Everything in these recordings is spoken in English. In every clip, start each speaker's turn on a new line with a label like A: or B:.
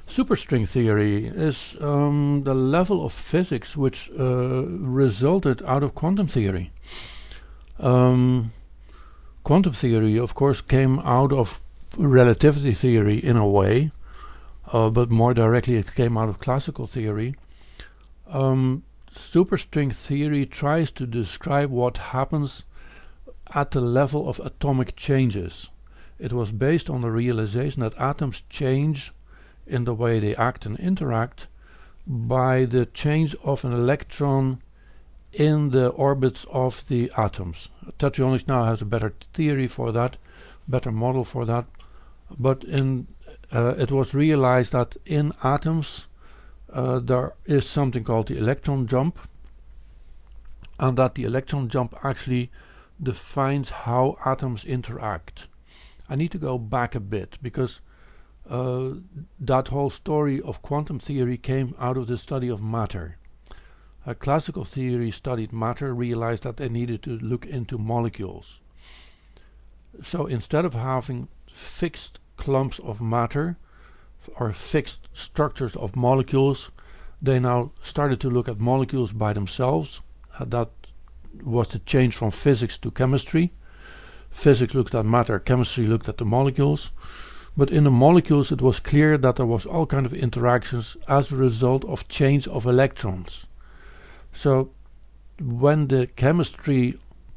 A: Superstring theory is the level of physics which resulted out of quantum theory. Quantum theory, of course, came out of relativity theory in a way, but more directly it came out of classical theory. Superstring theory tries to describe what happens at the level of atomic changes. It was based on the realization that atoms change in the way they act and interact by the change of an electron in the orbits of the atoms. Tachyonics now has a better theory for that, better model for that, but it was realized that in atoms there is something called the electron jump, and that the electron jump actually defines how atoms interact. I need to go back a bit because that whole story of quantum theory came out of the study of matter. Classical theory studied matter, realized that they needed to look into molecules. So instead of having fixed clumps of matter or fixed structures of molecules, they now started to look at molecules by themselves. That was the change from physics to chemistry. Physics looked at matter, chemistry looked at the molecules. But in the molecules it was clear that there was all kind of interactions as a result of change of electrons. So when the chemistry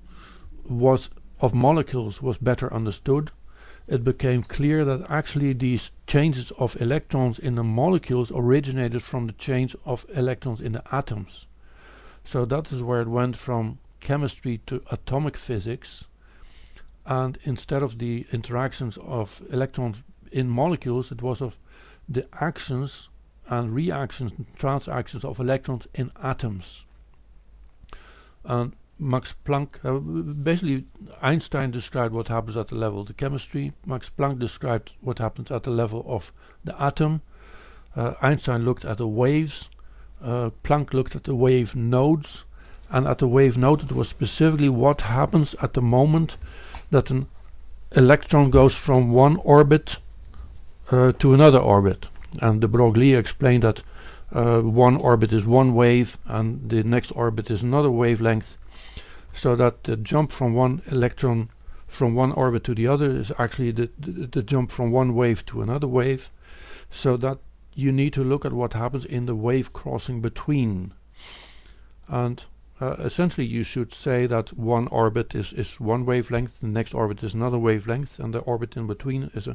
A: of molecules was better understood, it became clear that actually these changes of electrons in the molecules originated from the change of electrons in the atoms. So that is where it went from chemistry to atomic physics, and instead of the interactions of electrons in molecules, it was of the actions and reactions and transactions of electrons in atoms. And Max Planck, basically Einstein described what happens at the level of the chemistry, Max Planck described what happens at the level of the atom, Einstein looked at the waves, Planck looked at the wave nodes, and at the wave node it was specifically what happens at the moment that an electron goes from one orbit to another orbit. And de Broglie explained that one orbit is one wave and the next orbit is another wavelength, so that the jump from one electron from one orbit to the other is actually the jump from one wave to another wave, so that you need to look at what happens in the wave crossing between. And essentially you should say that one orbit is one wavelength, the next orbit is another wavelength, and the orbit in between is a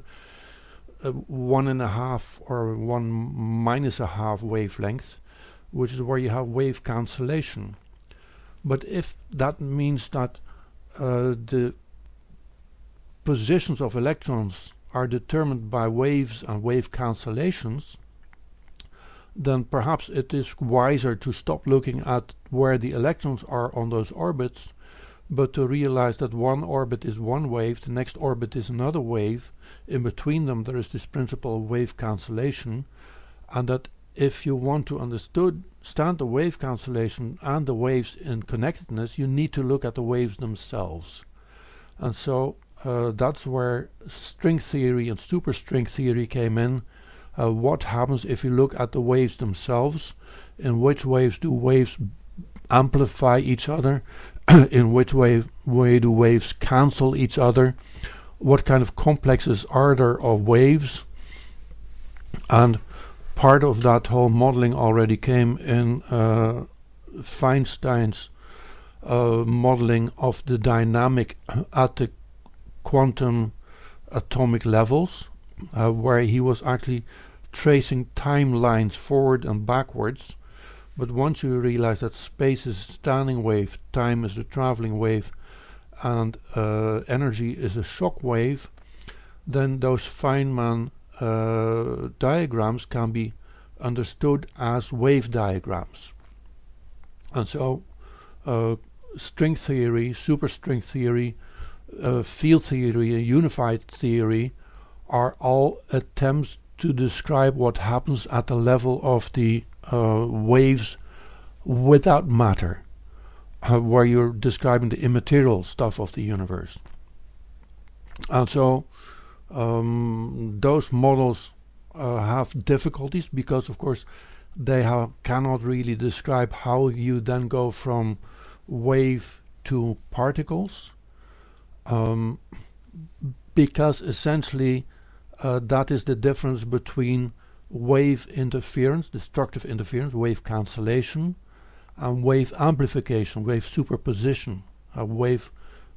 A: 1.5 or 1 minus a half wavelength, which is where you have wave cancellation. But if that means that the positions of electrons are determined by waves and wave cancellations, then perhaps it is wiser to stop looking at where the electrons are on those orbits, but to realize that one orbit is one wave, the next orbit is another wave, in between them there is this principle of wave cancellation, and that if you want to understand the wave cancellation and the waves in connectedness, you need to look at the waves themselves. And so that's where string theory and superstring theory came in. What happens if you look at the waves themselves? In which waves do waves amplify each other? In which way do waves cancel each other? What kind of complexes are there of waves? And part of that whole modeling already came in Feinstein's modeling of the dynamic at the quantum atomic levels, where he was actually tracing timelines forward and backwards. But once you realize that space is a standing wave, time is a traveling wave, and energy is a shock wave, then those Feynman diagrams can be understood as wave diagrams. And so string theory, superstring theory, field theory, and unified theory are all attempts to describe what happens at the level of the waves without matter, where you're describing the immaterial stuff of the universe. And so those models have difficulties because, of course, they cannot really describe how you then go from wave to particles, because essentially that is the difference between wave interference, destructive interference, wave cancellation, and wave amplification, wave superposition, wave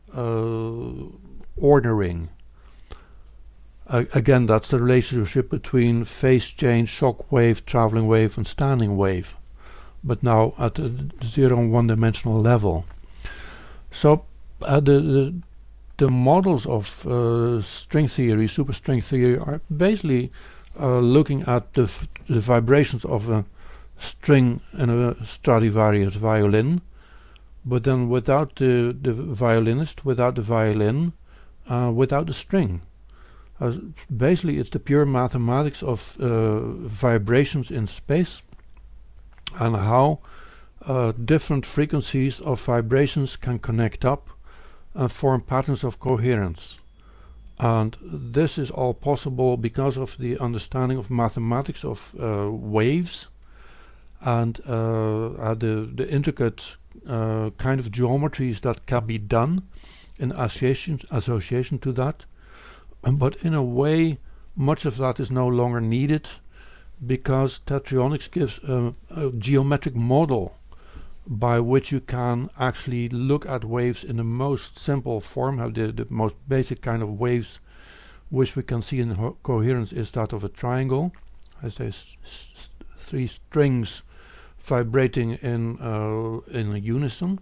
A: ordering. Again, that's the relationship between phase change, shock wave, traveling wave, and standing wave, but now at the 0 and 1 dimensional level. So the models of string theory, superstring theory, are basically looking at the vibrations of a string in a Stradivarius violin, but then without the violinist, without the violin, without the string. Basically, it's the pure mathematics of vibrations in space and how different frequencies of vibrations can connect up and form patterns of coherence. And this is all possible because of the understanding of mathematics of waves and the intricate kind of geometries that can be done in association to that. But in a way, much of that is no longer needed because tetronics gives a geometric model by which you can actually look at waves in the most simple form. How the most basic kind of waves which we can see in coherence is that of a triangle. I say three strings vibrating in unison.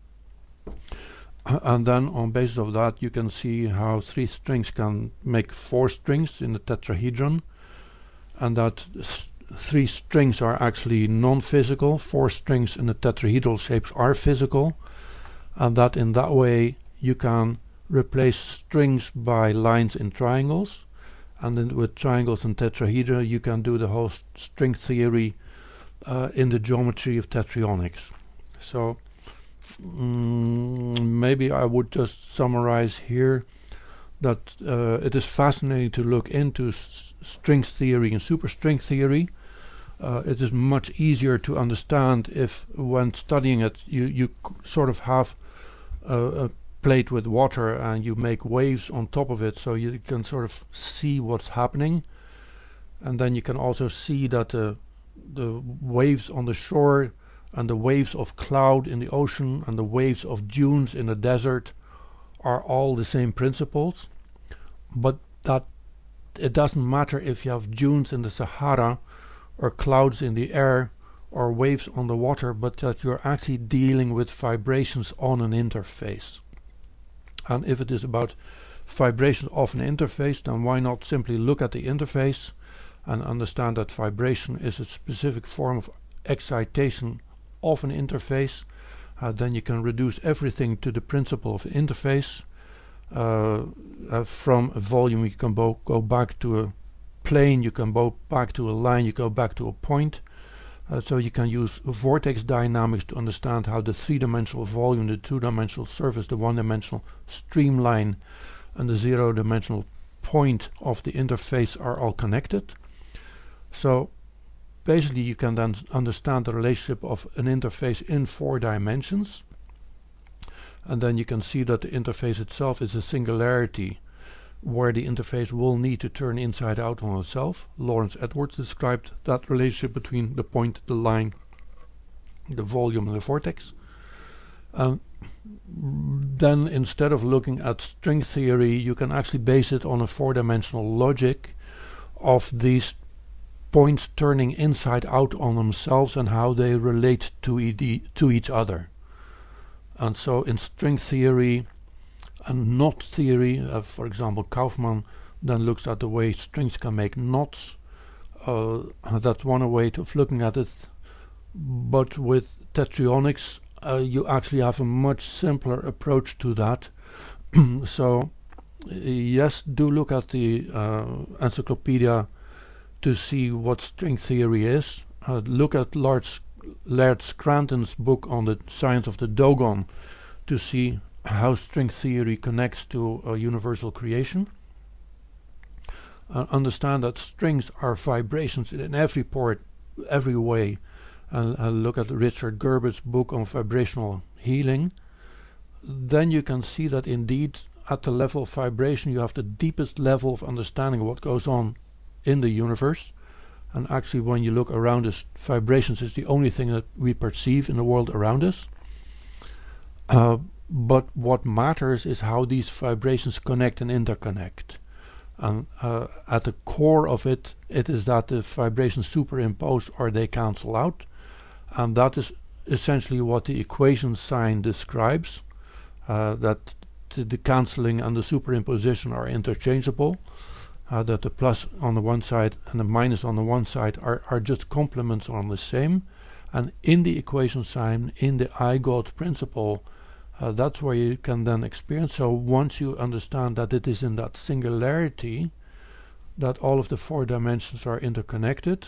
A: And then on basis of that you can see how three strings can make four strings in the tetrahedron, and that three strings are actually non-physical, four strings in the tetrahedral shapes are physical, and that in that way you can replace strings by lines in triangles, and then with triangles and tetrahedra you can do the whole string theory in the geometry of tetronics. So maybe I would just summarize here that it is fascinating to look into string theory and superstring theory. It is much easier to understand if when studying it you sort of have a plate with water and you make waves on top of it, so you can sort of see what's happening, and then you can also see that the waves on the shore and the waves of cloud in the ocean and the waves of dunes in the desert are all the same principles, but that it doesn't matter if you have dunes in the Sahara or clouds in the air or waves on the water, but that you're actually dealing with vibrations on an interface. And if it is about vibrations of an interface, then why not simply look at the interface and understand that vibration is a specific form of excitation of an interface. Then you can reduce everything to the principle of an interface. From a volume you can go back to a plane, you can go back to a line, you go back to a point. So you can use vortex dynamics to understand how the three-dimensional volume, the two-dimensional surface, the one-dimensional streamline, and the zero-dimensional point of the interface are all connected. So basically you can then understand the relationship of an interface in 4 dimensions, and then you can see that the interface itself is a singularity where the interface will need to turn inside out on itself. Lawrence Edwards described that relationship between the point, the line, the volume and the vortex. Then instead of looking at string theory, you can actually base it on a 4-dimensional logic of these points turning inside out on themselves and how they relate to each other. And so in string theory and knot theory, for example, Kaufman then looks at the way strings can make knots. That's one way of looking at it. But with tetronics, you actually have a much simpler approach to that. So yes, do look at the encyclopedia to see what string theory is. Look at Laird Scranton's book on the science of the Dogon to see how string theory connects to universal creation. understand that strings are vibrations in every way, and look at Richard Gerbert's book on vibrational healing, then you can see that indeed at the level of vibration you have the deepest level of understanding of what goes on in the universe. And actually when you look around us, vibrations is the only thing that we perceive in the world around us. But what matters is how these vibrations connect and interconnect. And at the core of it is that the vibrations superimpose or they cancel out. And that is essentially what the equation sign describes, that the cancelling and the superimposition are interchangeable, that the plus on the one side and the minus on the one side are just complements on the same. And in the equation sign, in the I God principle, that's where you can then experience. So once you understand that it is in that singularity that all of the four dimensions are interconnected,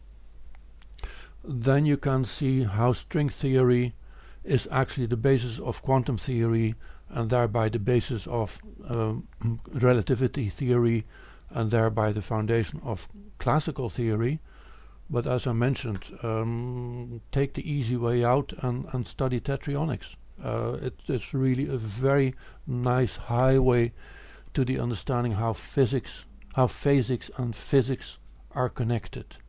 A: then you can see how string theory is actually the basis of quantum theory, and thereby the basis of relativity theory, and thereby the foundation of classical theory. But as I mentioned, take the easy way out and study tetraionics. It's really a very nice highway to the understanding how phasics and physics are connected.